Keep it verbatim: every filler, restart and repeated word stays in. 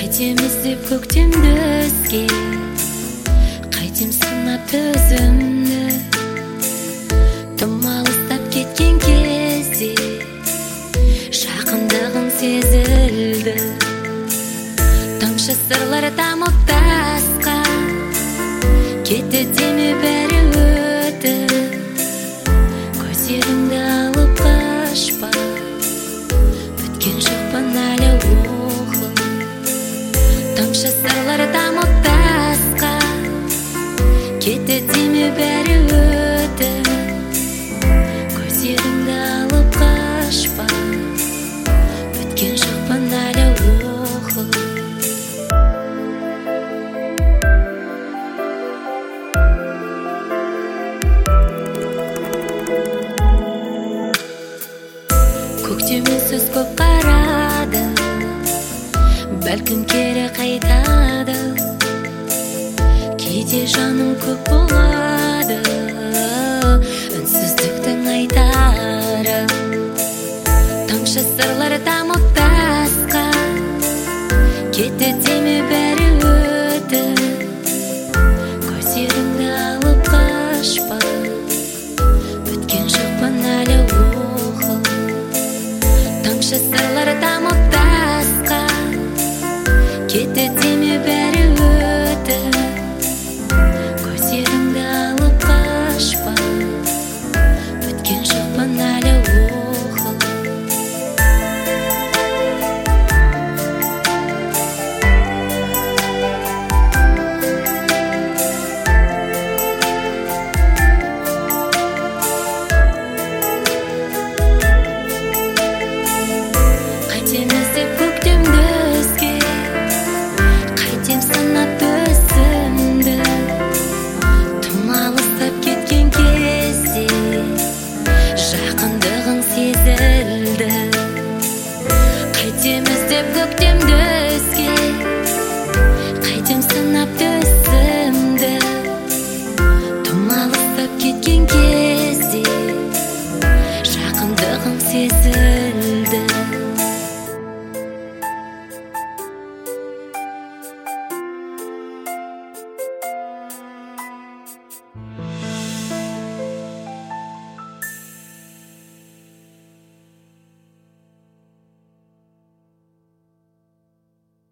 Қайтеміз деп көктемді өзге, қайтем сынап төзімді. Тым алыстап кеткен кезде жақындығың сезілді. Тамшы сырлары тамып тасқа, кетті деме бәрі өтіп. Көздеріңді алып қашпа, біткен жоқпын әлі оқып. Тамшы сырлары тамып тасқа, кетті деме бәрі өтіп. Көздеріңді алып қашпа, біткен жоқпын әлі оқып. Көктеммен сөз көп қарады, бәлкім кері қайтады. Кейде жаным көп болады, үнсіздіктің айтары. Тамшы сырлары тамып тасқа, кетті деме бәрі өтіп. Көздеріңді алып қашпа, біткен жоқпын әлі оқып. Тамшы сырлары тамып тасқа, кетті деме бәрі өтіп. Көздеріңді алып қашпа, біткен жоқпын әлі оқып. Қайтеміз деп көктемді өзге, қайтем сынап төзімді. Тым алыстап кеткен кезде жақындығың сезілді. Қайтеміз деп көктемді өзге, қайтем сынап төзімді. Тым алыстап кеткен кезде жақындығың сезілді.